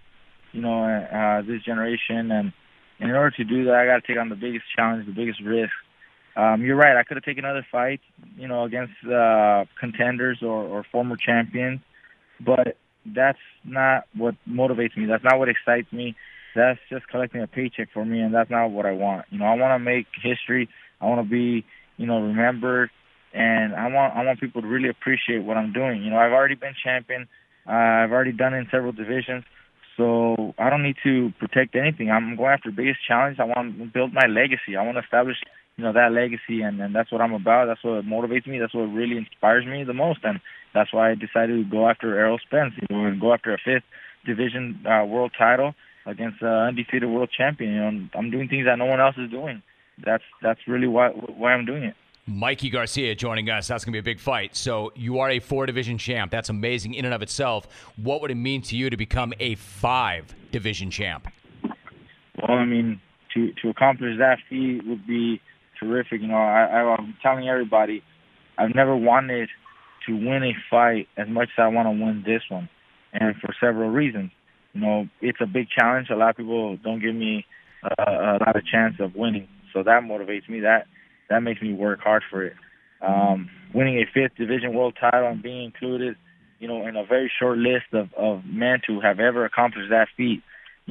S9: this generation. And in order to do that, I got to take on the biggest challenge, the biggest risk. You're right. I could have taken other fights, against contenders or former champions, but that's not what motivates me. That's not what excites me. That's just collecting a paycheck for me, and that's not what I want. I want to make history. I want to be, remembered, and I want people to really appreciate what I'm doing. I've already been champion. I've already done it in several divisions. So I don't need to protect anything. I'm going after the biggest challenge. I want to build my legacy. I want to establish, that legacy, and that's what I'm about. That's what motivates me. That's what really inspires me the most, and that's why I decided to go after Errol Spence. And go after a 5th division world title against an undefeated world champion. I'm doing things that no one else is doing. That's really why I'm doing it.
S2: Mikey Garcia joining us. That's going to be a big fight. So you are a 4-division champ. That's amazing in and of itself. What would it mean to you to become a 5-division champ?
S9: Well, I mean, to accomplish that feat would be terrific. I'm telling everybody, I've never wanted to win a fight as much as I want to win this one, and for several reasons. It's a big challenge. A lot of people don't give me a lot of chance of winning, so that motivates me. That makes me work hard for it. Winning a 5th division world title and being included, in a very short list of men to have ever accomplished that feat,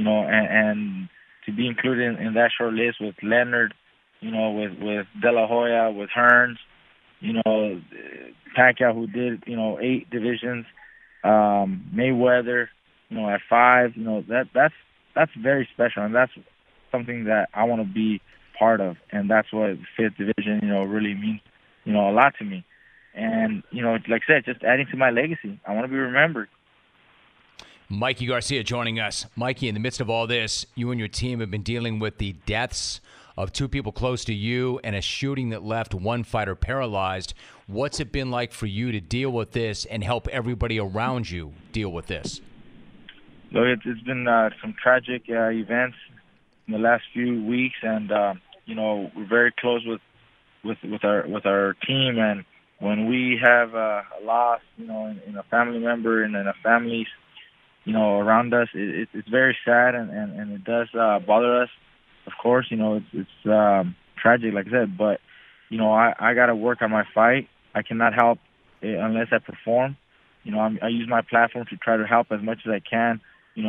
S9: and to be included in that short list with Leonard, with De La Hoya, with Hearns, Pacquiao, who did, 8 divisions, Mayweather, at 5, that's very special, and that's something that I want to be part of, and that's what fifth division, really means, a lot to me. And, like I said, just adding to my legacy. I want to be remembered.
S2: Mikey Garcia joining us. Mikey, in the midst of all this, you and your team have been dealing with the deaths of 2 people close to you and a shooting that left 1 fighter paralyzed. What's it been like for you to deal with this and help everybody around you deal with this?
S9: So it's been some tragic events in the last few weeks, and we're very close with our team. And when we have a loss, in a family member and in a family, around us, it's very sad, and it does bother us. Of course, it's tragic, like I said, but I got to work on my fight. I cannot help unless I perform. I use my platform to try to help as much as I can.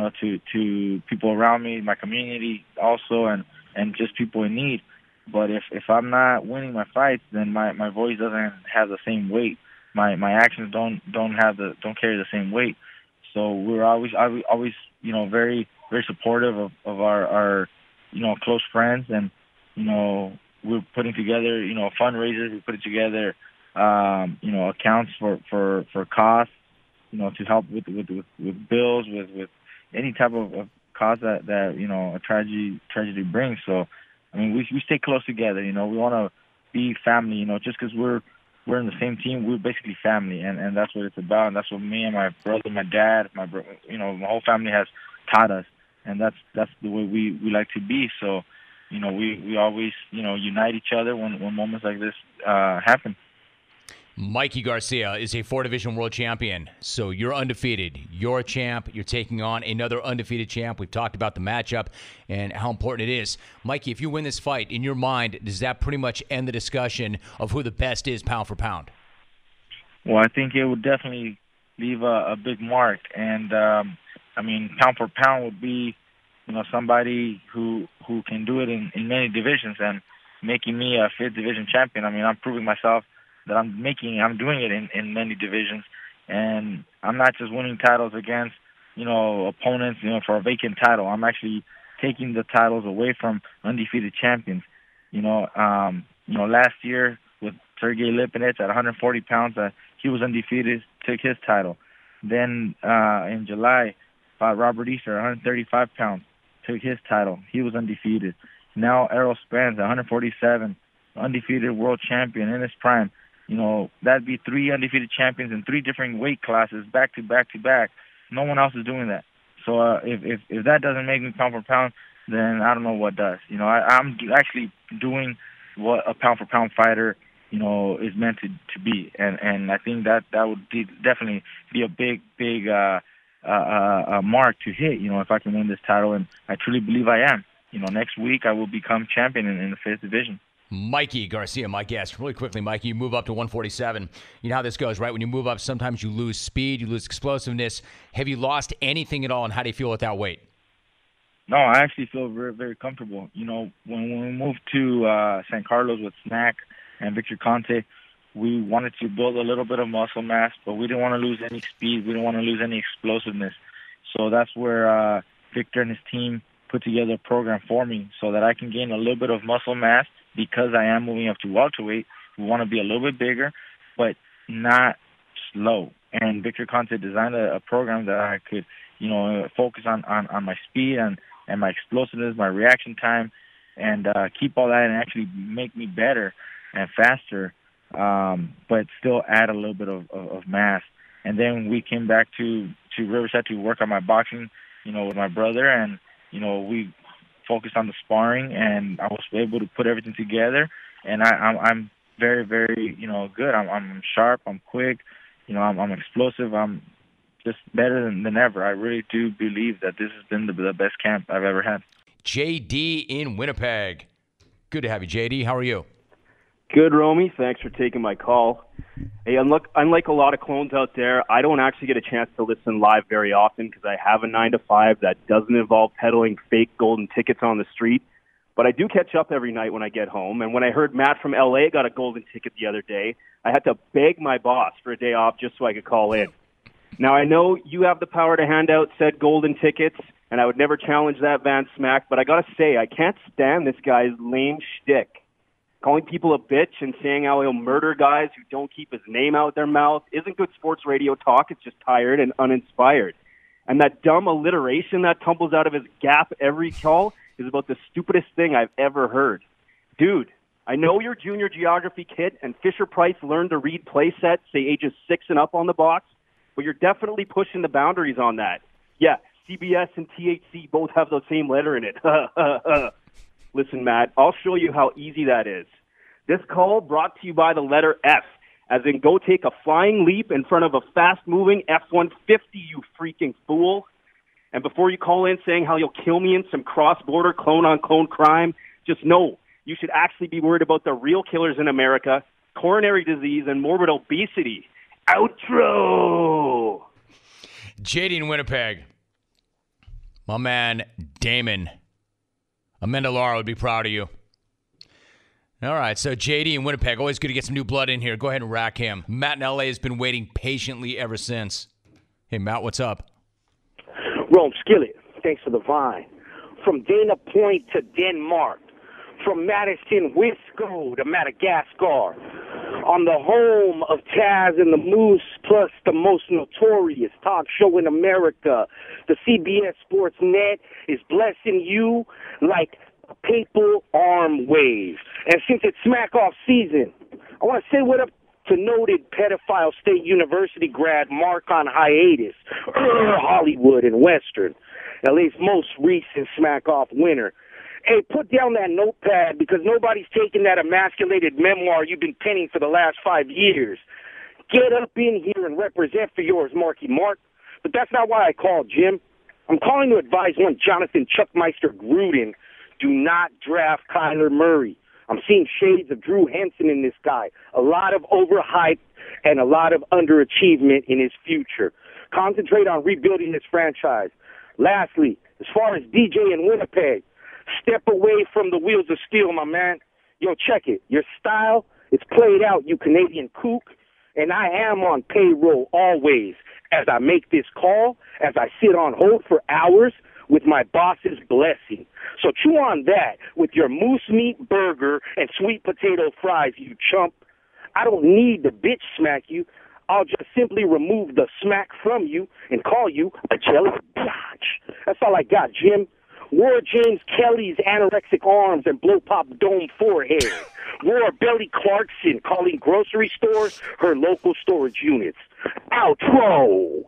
S9: To people around me, my community also, and just people in need. But if I'm not winning my fights, then my voice doesn't have the same weight. My actions don't carry the same weight. So we're always very, very supportive of our close friends, and we're putting together fundraisers. We're putting together accounts for costs, to help with bills, with any type of cause that a tragedy brings. So, I mean, we stay close together. We want to be family. Just because we're in the same team, we're basically family, and that's what it's about. And that's what me and my brother, my dad, my whole family has taught us, and that's the way we like to be. So, we always unite each other when moments like this happen.
S2: Mikey Garcia is a 4-division world champion, so you're undefeated. You're a champ. You're taking on another undefeated champ. We've talked about the matchup and how important it is. Mikey, if you win this fight, in your mind, does that pretty much end the discussion of who the best is pound for pound?
S9: Well, I think it would definitely leave a big mark. And, pound for pound would be, somebody who can do it in many divisions, and making me a 5th division champion. I'm proving myself that I'm doing it in many divisions, and I'm not just winning titles against, opponents, for a vacant title. I'm actually taking the titles away from undefeated champions. Last year with Sergey Lipinets at 140 pounds, he was undefeated, took his title. Then in July, fought Robert Easter at 135 pounds, took his title. He was undefeated. Now Errol Spence at 147, undefeated world champion in his prime. That'd be 3 undefeated champions in 3 different weight classes, back to back to back. No one else is doing that. So if that doesn't make me pound for pound, then I don't know what does. I'm actually doing what a pound for pound fighter, is meant to be, and I think that would definitely be a big mark to hit. If I can win this title, and I truly believe I am. Next week I will become champion in the 5th division.
S2: Mikey Garcia, my guest. Really quickly, Mikey, you move up to 147. You know how this goes, right? When you move up, sometimes you lose speed, you lose explosiveness. Have you lost anything at all, and how do you feel at that weight?
S9: No, I actually feel very, very comfortable. When we moved to San Carlos with Snack and Victor Conte, we wanted to build a little bit of muscle mass, but we didn't want to lose any speed. We didn't want to lose any explosiveness. So that's where Victor and his team put together a program for me so that I can gain a little bit of muscle mass. Because I am moving up to welterweight, we want to be a little bit bigger, but not slow. And Victor Conte designed a program that I could, focus on my speed and my explosiveness, my reaction time, and keep all that and actually make me better and faster, but still add a little bit of mass. And then we came back to Riverside to work on my boxing, with my brother, and, we focused on the sparring, and I was able to put everything together, and I'm very, very, good. I'm sharp, I'm quick, I'm explosive, I'm just better than ever. I really do believe that this has been the best camp I've ever had.
S2: JD in Winnipeg. Good to have you, JD. How are you?
S10: Good, Romy. Thanks for taking my call. Hey, unlike a lot of clones out there, I don't actually get a chance to listen live very often because I have a 9-to-5 that doesn't involve peddling fake golden tickets on the street. But I do catch up every night when I get home. And when I heard Matt from LA got a golden ticket the other day, I had to beg my boss for a day off just so I could call in. Now, I know you have the power to hand out said golden tickets, and I would never challenge that Van Smack, but I got to say, I can't stand this guy's lame shtick. Calling people a bitch and saying how he'll murder guys who don't keep his name out their mouth isn't good sports radio talk. It's just tired and uninspired. And that dumb alliteration that tumbles out of his gap every call is about the stupidest thing I've ever heard. Dude, I know you're junior geography kid, and Fisher-Price learned to read play sets, say ages 6 and up on the box, but you're definitely pushing the boundaries on that. Yeah, CBS and THC both have the same letter in it. Listen, Matt, I'll show you how easy that is. This call brought to you by the letter F, as in go take a flying leap in front of a fast-moving F-150, you freaking fool. And before you call in saying how you'll kill me in some cross-border clone-on-clone crime, just know you should actually be worried about the real killers in America, coronary disease, and morbid obesity. Outro!
S2: JD in Winnipeg. My man, Damon. Amendolara would be proud of you. All right, so JD in Winnipeg. Always good to get some new blood in here. Go ahead and rack him. Matt in LA has been waiting patiently ever since. Hey, Matt, what's up?
S11: Rome Skillet, thanks for the vine. From Dana Point to Denmark. From Madison, Wisco to Madagascar. On the home of Taz and the Moose, plus the most notorious talk show in America. The CBS Sports Net is blessing you like a papal arm wave. And since it's smack-off season, I want to say what up to noted pedophile State University grad Mark on hiatus, Hollywood and Western, LA's most recent smack-off winner. Hey, put down that notepad because nobody's taking that emasculated memoir you've been penning for the last 5 years. Get up in here and represent for yours, Marky Mark. But that's not why I called, Jim. I'm calling to advise one Jonathan Chuckmeister Gruden. Do not draft Kyler Murray. I'm seeing shades of Drew Henson in this guy. A lot of overhype and a lot of underachievement in his future. Concentrate on rebuilding this franchise. Lastly, as far as DJ in Winnipeg, step away from the wheels of steel, my man. Yo, check it. Your style, it's played out, you Canadian kook. And I am on payroll always as I make this call, as I sit on hold for hours with my boss's blessing. So chew on that with your moose meat burger and sweet potato fries, you chump. I don't need to bitch smack you. I'll just simply remove the smack from you and call you a jelly biatch. That's all I got, Jim. Wore James Kelly's anorexic arms and blow-pop dome forehead. Wore Belly Clarkson calling grocery stores her local storage units. Outro!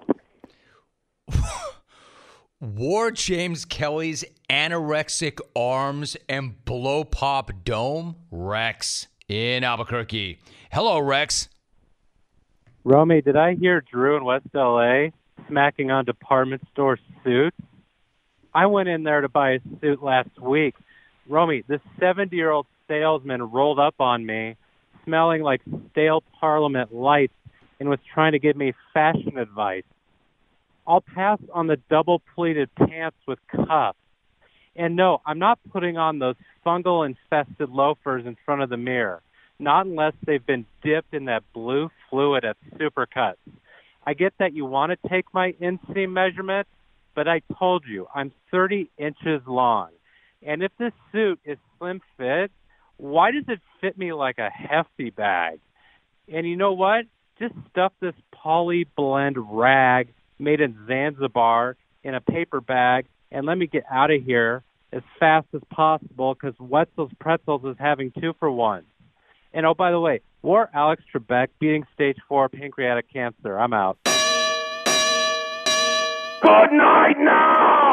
S2: Wore James Kelly's anorexic arms and blow-pop dome? Rex in Albuquerque. Hello, Rex.
S12: Romy, did I hear Drew in West L.A. smacking on department store suits? I went in there to buy a suit last week. Romy, this 70-year-old salesman rolled up on me, smelling like stale Parliament lights, and was trying to give me fashion advice. I'll pass on the double-pleated pants with cuffs. And no, I'm not putting on those fungal-infested loafers in front of the mirror, not unless they've been dipped in that blue fluid at Supercuts. I get that you want to take my inseam measurement, but I told you, I'm 30 inches long. And if this suit is slim fit, why does it fit me like a hefty bag? And you know what? Just stuff this poly blend rag made in Zanzibar in a paper bag and let me get out of here as fast as possible because Wetzel's Pretzels is having 2 for $1. And oh, by the way, war Alex Trebek beating stage 4 pancreatic cancer. I'm out.
S11: Good night now!